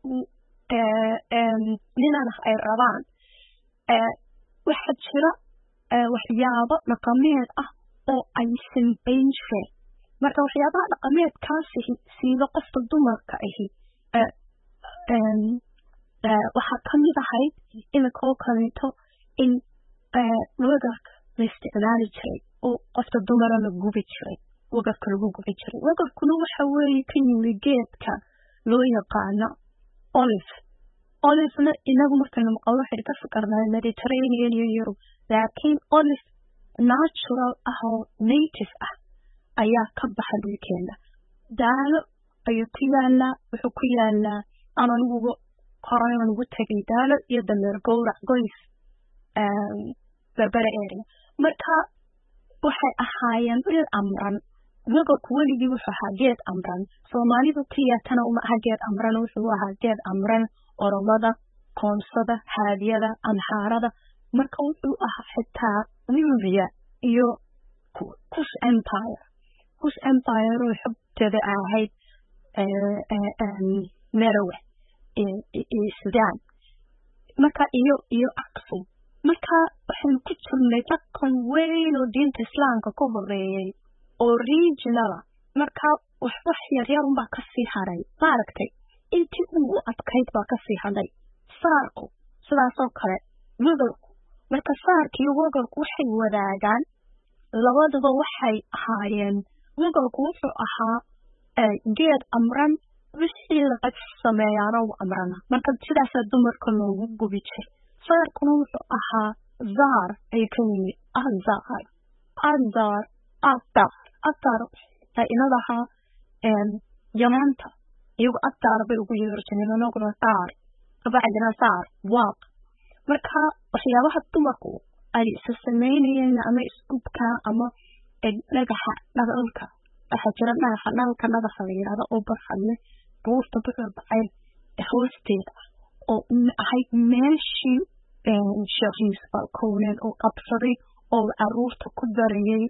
ninana ay rabaan waxaa jira waxyaabo dhaqameed ah oo ay sambayn jireen marka waxyaabaha dhaqameedkaasi siiba qofka dumarka ahi waxaa kamid ahayd imikoo kaleeto in wagarka la isticmaali jiray oo qofka dumara la gubi jiray wagarka lagu gubi jiray wagarkuna waxa weeye ka yimi geedka loo yaqaano olivena inagu markaynu maqlo waxay ka fikirnaa Mediterranean iyo Europe laakiin olive natural ah oo native ah ayaa ka baxa dhulkeena daalo ayuu ku yaalaa wuxuu ku yaalaa anigu koraan ugu tagay daalo iyo dameer gowrac goys berbera area marka waxay ahaayeen dhir amran gobolku weligii wuxuu ahaa geed amran soomaalidu tiyatana uma aha geed amran wuxuu ahaa geed amran oromada koonsada haadiyada amxaarada marka wuxuu ahaa xitaa Nubia iyo Kush Empire oo xubteeda ahayd Merowe Sudan marka iyo Aksum marka waxaan ku jirnay dhaqan weyn oo diinta islaamka ku horeeyay original marka wax yar baa ka sii haray maaragtay intii uu adkayd baa ka sii haday saarku sidaas oo kale gobolku marka saarkii iyo gobolku waxay wadaagaan labadaba waxay ahaayeen gobolku wuxuu ahaa geed amran wixii laga sameeyaano amrana marka sidaas dumarka loogu gubi jiray saarkuna wuxuu ahaa zaar ay ka yimid azar inadaha yamaanta iyagu azar bay ugu yeerjeen anaguna saar kabacdina saar waaq marka waxyaabaha dumarku ay isa sameynayeen ama isgubka ama dhagaxa dhaqanka waxa jira dhagaxa la yiraahdo oo barxadle buurta bacay hoosteeda oo ahayd meeshii shaqiis balkoonen oo qabsaday oo caruurta ku darayay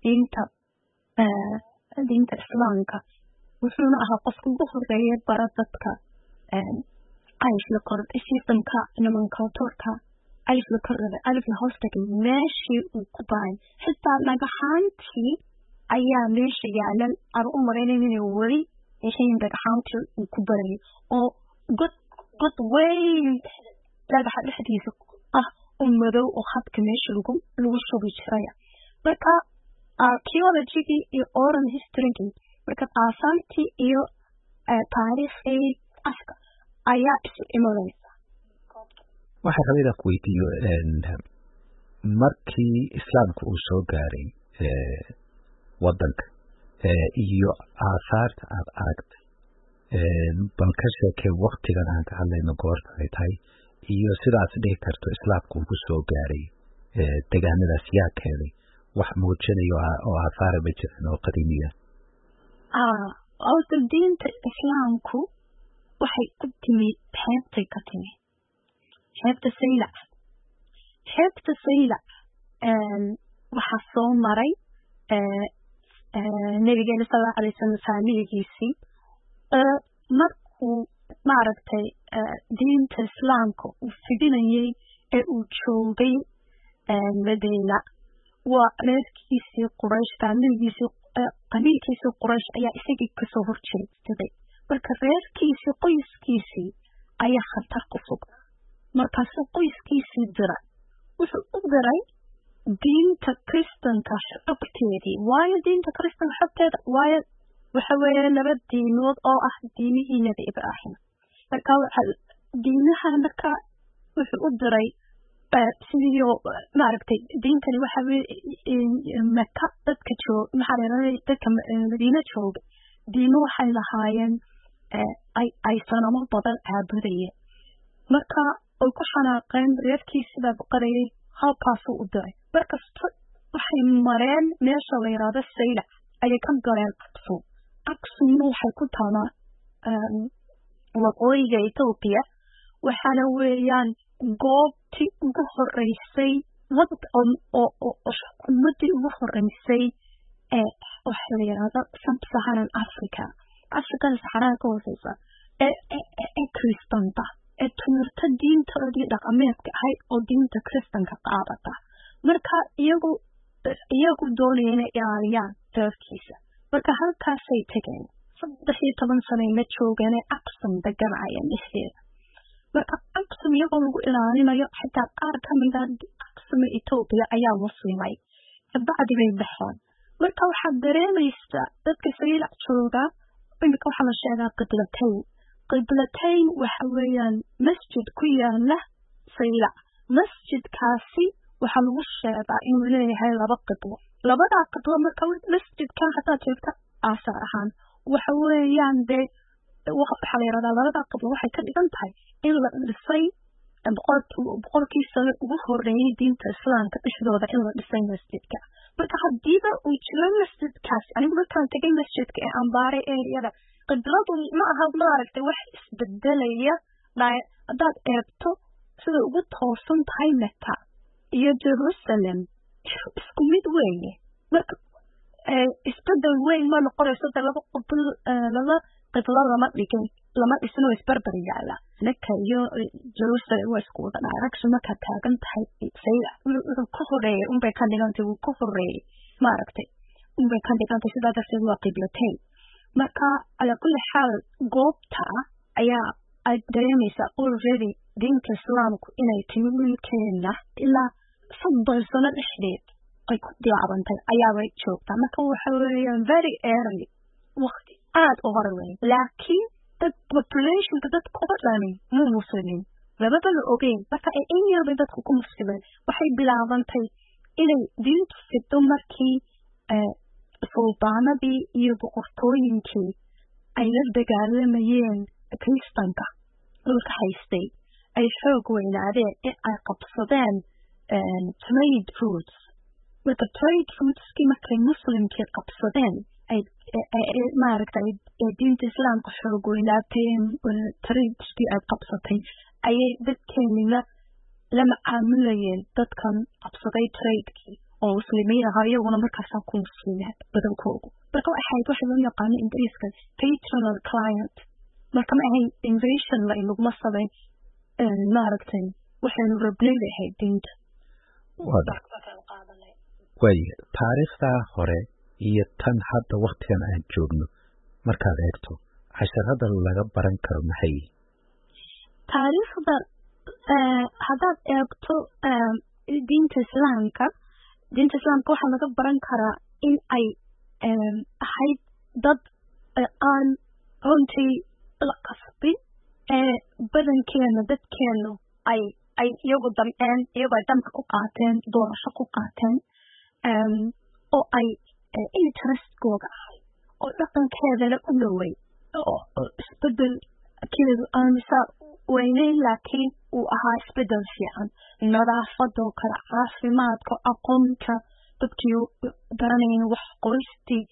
diinta islaamka wuxuuna ahaa qofka ugu horeeyay bara dadka ayf la kordhay sistamka nimanka turka ayf la kordhay alif la hoostagay meeshii uu ku baray xitaa dhagaxaantii ayaa meesha yaalan aan u maraynay inay weli yeeshaan dhagaxaantii uu ku baray oo god weyn dhagaxa dhexdiisa madow oo khadka meesha lagu shubi jiray marka archaeology iyo oral history marka aasaantii iyo taariikhii afka ayaa isu imanaysa waxaan rabaa inaan ku weydiiyo markii islaamku uu soo gaaray wadanka iyo aasaarta aad aragtay bal ka sheekee waktigan aan ka hadlayno goorta ay tahay iyo sidaas dhihi karto islaamku uu soo gaaray deegaanadaas yaa keenay wax muujinayo oo aasaara ma jiran oo qadiimiya diinta islaamku waxay ku timi xeebtay ka timi xeebta saylac waxaa soo maray nabigeena sallallahu alayhi wasallam saamigiisii markuu maaragtay diinta islaamka uu fidinayay ee uu joogay Madiina waa reerkiisii Quraysh qabiilkiisii Quraysh ayaa isagii kasoo horjeestay marka reerkiisii qoyskiisii ayaa khatar ku sugay markaasuu qoyskiisii diray wuxuu u diray diinta kristanka xogteedii waayo diinta kristanka xogteeda waayo waxa weeye laba diinood oo ah diinihii Nabi Ibraahim marka diinaha marka wuxuu u diray sidii maaragtay diintani waxa weeye Makka dadka dadka Madiina jooga diino waxay lahaayeen ay sanamo badan caabudayeen marka oo ku xanaaqeen reerkiisii baa qarayay halkaasuu u diray markasta waxay mareen meesha la yiraahdo Saylac ayay ka galeen Aksum waxay ku taalaa waqooyiga Itoobiya waxaana weeyaan goobtii ugu horeysay ummadii ugu horeysay waxa la yiraahdo Sub-Saharan Africa saxaraha ka hooseysa kristanta tuurta diintoodii dhaqameedka ahayd oo diinta kristanka qaadata marka iyagu doonaya inay ilaaliyaan reerkiisa marka halkaasay tegeen 13 sano la joogeen Aksum deganayeen dhexdeeda marka Aksum iyagoo lagu ilaalinayo xitaa qaar ka mid ah Aksum Itoobiya ayaa muslimay kabacdi bay baxeen marka waxaad dareemaysaa dadka Saylac jooga imika waxaa la sheegaa qiblatayn waxa weeyaan masjid ku yaala Saylac masjidkaasi waxaa lagu sheegaa inuu leeyahay laba qiblo labadaa qiblo marka masjidkan hataa joogta aasar ahaan waxa weeyaan dee waxaa la yidhahdaa labada qiblo waxay ka dhigan tahay in la dhisay boqolkii sano ugu horeeyay diinta islaamka dhexdooda in la dhisay masjidka. marka hadiiba uu jiro masjidkaas, anigu markaan tegay masjidka ee ambaaray ereyada, qibladu ma aha maaragtay wax isbedelaya. haddaad eegto sida ugu toosan tahay Mecca iyo Jerusalem isku mid weeye. marka isbedel weyn ma noqonayso de laba qiblo lama dhisno isbarbar yaala. Mecca iyo Jerusalem waa isku wada direction markaad taagan tahay wuxuu ka horeeyay unbay ka dhigantay wuu ka horeeyay maaragtay unbay ka dhigantay sidaa darteed waa qiblateyn. marka ala kulli xaal goobta ayaa aad dareemaysaa already diinta islaamku inay timi wiilkeena ilaa 30 sano dhexdeed ay ku bilaabantay ayaabay joogtaa. marka waxa weeyaan very early waqti aad u horeeyay, laakiin dad populationka dadka oo dhan ma muslimiin labada la ogeyn. marka ay in yarbay dadku ku muslimeen waxay bilaabantay inay diintu fido markii suldaanadii iyo boqortooyinkii ay la dagaalamayeen kristanka dhulka haystay ay xoog weynaadeen in ay qabsadeen trade routes. marka trade routeskii markay muslimkii qabsadeen ay maaragtay diinta islaamka xoog weynaateen tradeskii ay qabsatay ayay dadkeenina la macaamulayeen dadkan qabsaday tradekii oo muslimiin ahaa iyaguna markaasaa ku muslimeen badankoodu. marka waxayd waxa loo yaqaano ingiriiska patronal client. marka ma ahayn invasion la inaguma samayn maaragtay waxaynu rabnay lahayd diinta. waayo taariikhda hore iyo tan hadda waqtigan aan joogno markaad eegto casharada laga baran karo maxay yihiin? taariikhda haddaad eegto diinta islaamka waxaa laga baran karaa in ay ahayd dad aan runtii la qasbin badankeena dadkeenu ay iyagu damceen, iyagoo ay damka ku qaateen, doorasho ku qaateen oo ay interestkooga ahay oo dhaqankeedana u dhowey oo isbedel keedu aanisa weyneyn laakiin uu ahaa isbedel fiican. nadaafadoo kale, caafimaadka, aqoonta, dadkii garanayeen wax qoristii,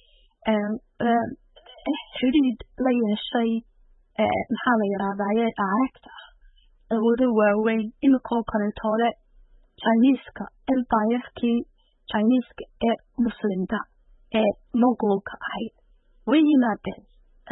xidhiid la yeeshay maxaa la yidhahdaaye aragta awoodo waaweyn. imikoo kaleetoole Chinese-ka empire-kii Chinese-ka ee muslimka ee Mongolka ahayd way yimaadeen.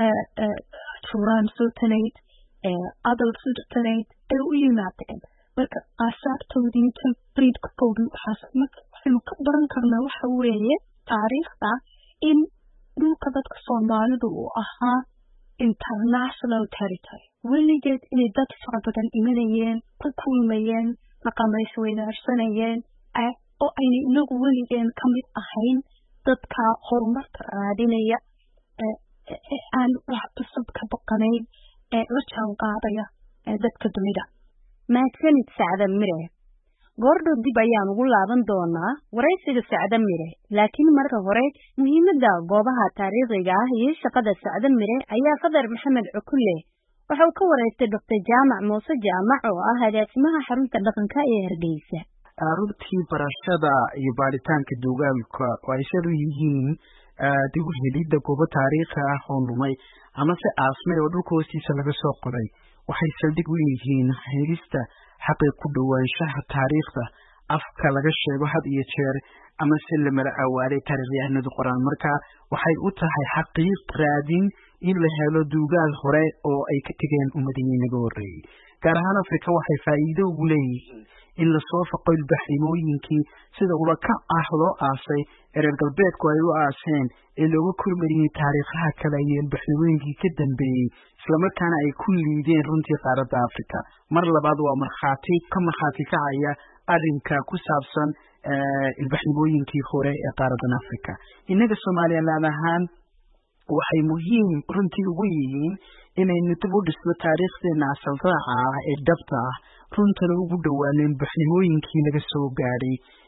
Turan Sultanate, Adolf Sultanate ay u yimaadeen. marka aasaartoodii templatekoodii waxaynu ka baran karnaa waxa weeye taariikhda in dhulka dadka Soomaalidu uu ahaa international territory. weligeed inay dad fara badan imanayeen, ku kulmayeen, dhaqamays weydaarsanayeen oo ayna inagu weligeen ka mid ahayn dadka horumarka raadinaya aan wax cusub ka baqanayn la jaan qaadaya dadka dunida. mahadsanid Sacda Mire. goordhow dib ayaan ugu laaban doonaa waraysiga Sacda Mire, laakiin marka hore muhiimadda goobaha taariikhiga ah iyo shaqada Sacda Mire ayaa Qadar Maxamed Cukulle waxa uu ka waraystay Dr. Jaamac Muuse Jaamac oo ah agaasimaha xarunta dhaqanka ee Hargeysa. runtii barashada iyo baaritaanka duugaalka oo ay shadu yihiin dib u helidda goobo taariikhi ah oo lumay ama se aasmay oo dhulka hoostiisa laga soo qoray waxay saldhig u yihiin helista xaqi ku dhawaanshaha taariikhda afka laga sheego had iyo jeer ama se la mala awaalay taariikhyahanadu qoraan. marka waxay u tahay xaqiiq raadin in la helo duugaal hore oo ay ka tegeen ummadihiin naga horreeyey. gaar ahaan Afrika waxay faa'iido ugu leeyihiin in la soo faqo ilbaxnimooyinkii sida ulaka ah loo aasay reer galbeedku ay u aaseen ee looga kormariyey taariikhaha kale iyo ilbaxnimooyinkii ka dambeeyey islamarkaana ay ku liideen runtii qaaradda Afrika. mar labaad waa markhaati kacaya arrinka ku saabsan ilbaxnimooyinkii hore ee qaaraddan Afrika. innaga Soomaaliland ahaan waxay muhiim runtii ugu yihiin inaynu dib u dhisno taariikhdeena asal raaca ah ee dhabta ah runtana ugu dhawaano ilbaxnimooyinkii naga soo gaadhay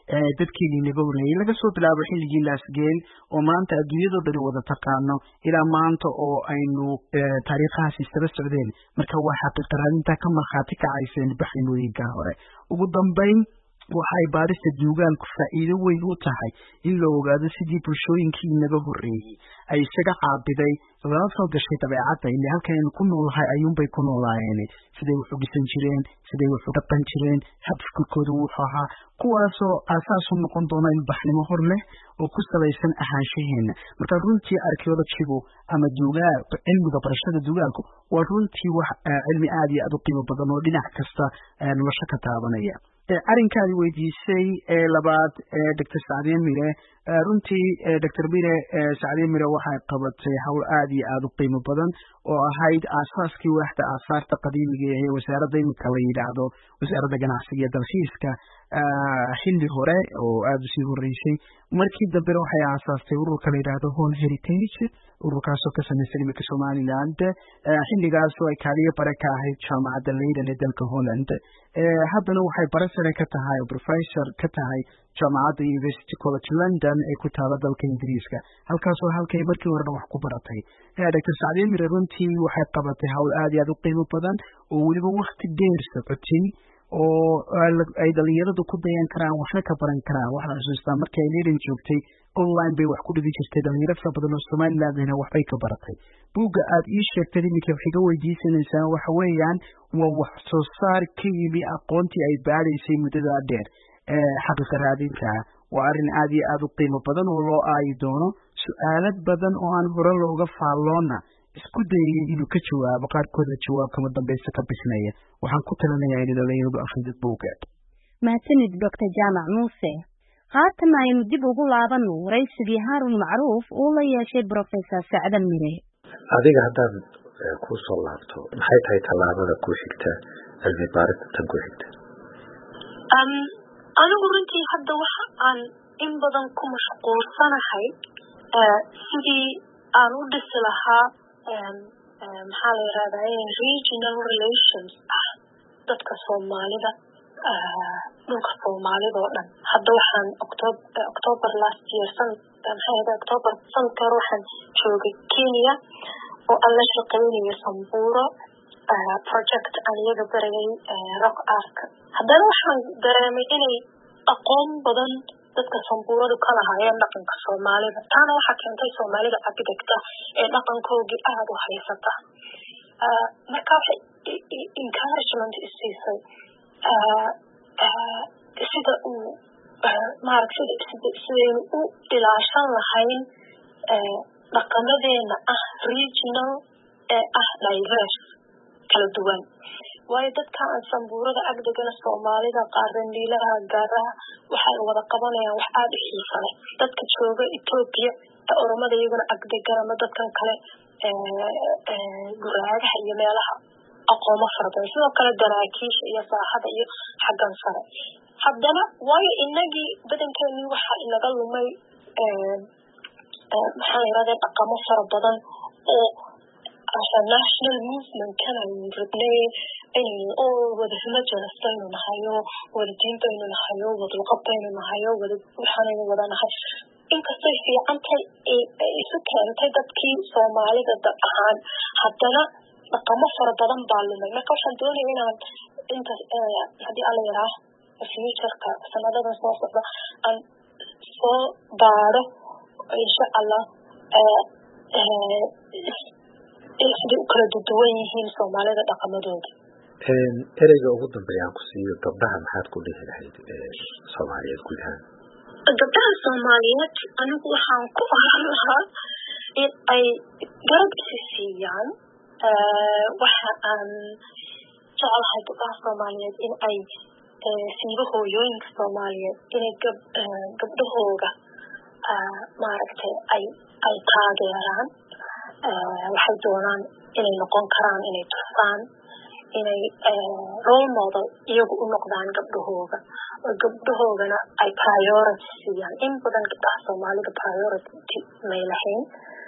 dadkeedii naga horreeyey laga soo bilaabo xilligii laasgeel oo maanta adduunyadoo dhani wada taqaano ilaa maanta oo aynu taariikhahaasi isaba socdeen marka waa xaqiiqaraadintaa ka markhaati kacayseen baxrimooyinka hore ugu dambayn waxay baarista duugaalku faa'iido weyn u tahay in la ogaado sidii bulshooyinkii naga horreeyey ay isaga caabiday lala soo gashay dabeecadda ile halkaynu ku noolahay ayuunbay ku noolaayeen siday wax u dhisan jireen siday wax u dhaqan jireen habfikirkooda wuxuu ahaa kuwaasoo aasaas u noqon doona ilbaxnimo hor leh oo ku salaysan ahaanshaheena marka runtii archaeologigu ama cilmiga barashada duugaalku waa runtii wax cilmi aad iyo aad u qiimo badan oo dhinac kasta nolosha ka taabanaya arrinkaadi weydiisay labaad Dr. Sacdiye Mire runtii Dr. Sacdiye Mire waxay qabatay hawl aad iyo aad u qiimo badan oo ahayd aasaaskii waaxda aasaarta qadiimiga ee wasaaradda imika la yidhaahdo wasaaradda ganacsiga iyo dalxiiska xilli hore oo aada usii horreysay markii dambena waxay aasaastay ururka la yidhaahdo Hon Heritage ururkaasoo ka samaysan imika Somaliland xilligaasoo ay kaaliyo bare ka ahayd jaamacadda Leiden ee dalka Holland haddana waxay bare sare ka tahay oo professor ka tahay jaamacadda University College London ee ku taala dalka Ingiriiska halkaasoo halkay markii horena wax ku baratay Dr. Sacdiye Mire runtii waxay qabatay hawl aad iyo aad u qiimo badan oo weliba waqti dheer socotay oo ay dhalinyaradu ku dayan karaan waxna ka baran karaan waxaan xasuustaa markii ay Leiden joogtay online bay wax ku dhigi jirtay dhalinyaro fara badan oo Somalilandna waxbay ka baratay buugga aad ii sheegtay iminka waxay ga weydiisanaysaa waxa weeyaan waa wax soo saar ka yimi aqoontii ay baadhaysay muddada dheer xaqiiqa raadinta waa arrin aad iyo aad u qiimo badan oo loo aayi doono su-aalad badan oo aan hore looga faalloona isku dayay inuu ka jawaabo qaarkooda jawaab kama dambaysa ka bixinaya waxaan ku talinayaa in dhalinyaradu akhrido buugga mahadsanid Dr. Jaamac Muuse haatan aynu dib ugu laabano waraysigii Haarun Macruuf oo la yeeshay Professor Sacdiye Mire adiga haddaan ku soo laabto maxay tahay tallaabada ku xigta cilmi baarista tan ku xigta anigu runtii hadda waxa aan in badan ku mashquulsanahay sidii aan u dhisi lahaa maxaa la yidhahdaa regional relations dadka Soomaalida dhulka Soomaalida oo dhan hadda waxaan October last year October sanadka hore waxaan joogay Kenya oo aan la shaqeynayo Samburu project aan iyaga barayay rock art haddana waxaan dareemay inay aqoon badan dadka Samburadu ka lahaayeen dhaqanka Soomaalida taana waxaa keentay Soomaalida architecta ee dhaqankoodii aad u haysata marka waxay encouragement isiisay sida uu sidaynu u ilaashan lahayn dhaqanadeena regional diverse kala duwan waayo dadka aan Samburada agdegana Soomaalida qaaraniilaha gaaraha waxay wada qabanayaan wax aad u xiiso leh dadka jooga Ethiopia Oromada iyaguna agdegana ama dadkan kale guraagaha iyo meelaha aqoon fara badan sidoo kale daraakiisha iyo saaxada iyo xaggan sare haddana waayo inagii badankeeni waxa inaga lumay maxaa la yidhahdaa dhaqamo fara badan oo national movement kana rabnay inaynu wada himajalaystaynu nahayo wada diintaynu nahayo wada luqadaynu nahayo wada waxaanaynu wada nahay inkastay fiicantay isu keentay dadkii Soomaalida dad ahaan haddana dhaqamo fara badan baa lumay marka waxaan doonayaa inaan inta haddii alla yidhaah futureka sanadadan soo socda aan soo baaro insha allah siday u kala duwan yihiin Soomaalida dhaqamadooda ereyga ugu dambeeya aan ku siiyo gabdhaha maxaad ku dhihi lahayd Soomaaliyeed guud ahaan gabdhaha Soomaaliyeed anigu waxaan ku oran lahaa in ay garab isi siiyaan waxa aan jeclahay gabdhaha Soomaaliyeed in ay siiba hooyooyinka Soomaaliyeed inay gabdhahooga maaragtay ay taageeraan waxay doonaan inay noqon karaan inay tusaan inay role model iyagu u noqdaan gabdhahooga oo gabdhahoogana ay priority siiyaan in badan gabdhaha Soomaalida priority may lahayn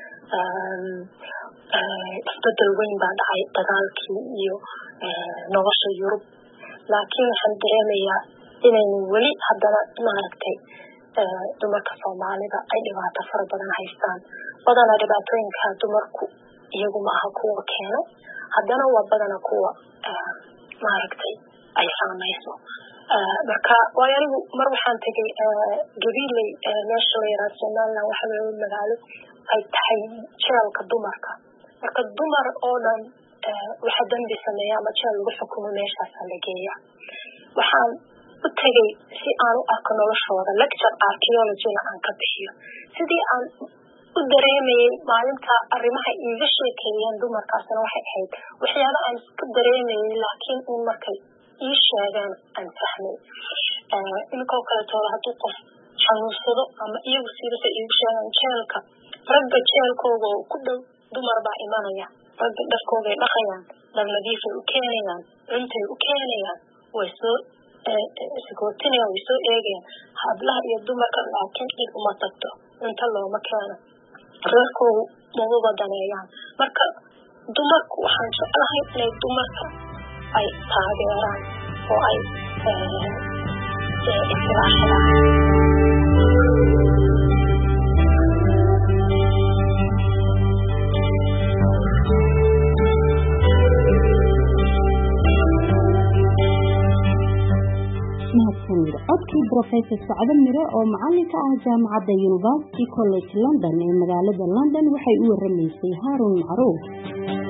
isbedel weyn baa dhacay dagaalkii iyo nolosha Yurub laakiin waxaan dareemayaa inaynu weli haddana maaragtay dumarka Soomaalida ay dhibaato fara badan haystaan badana dhibaatooyinka dumarku iyagu ma aha kuwa keeno haddana waa badana kuwa maaragtay ay saamayso marka waa anigu mar waxaan tagay Gabiley meesha la yiraahdo Somaliland waxa weeye magaalo ay tahay jeelka dumarka marka dumar oo dhan waxa dambi sameeya ama jeel lagu xukumo meeshaas la geeyaa waxaan u tagay si aan u arko noloshooda lecture archaeology aan ka bixiyo sidii aan u dareemay maalinta arrimaha iiga sheekeeyeen dumarkaasna waxay ahayd waxyaabo aan isku dareemay laakiin uu markay ii sheegaan aan fahmay inkoo kale tooda hadduu qof xanuunsado ama iyagu siirasa iigu sheegaan jeelka ragga jeelkooga oo ku dhow dumar baa imanaya ragga dharkoogay dhaqayaan dhar nadiifay u keenayaan cuntay u keenayaan way soo sigootinayaan way soo eegayaan hablaha iyo dumarka laakiin cid uma tagto cunto looma keeno reerkoogu mauba daneeyaan marka dumarku waxaan jeclahay inay dumarka ay taageeraan oo ay islaaxiyaan codkii Professor Sacad Mire oo macalinka ah jaamacadda University College London ee magaalada London waxay u waramaysay Harun Macruuf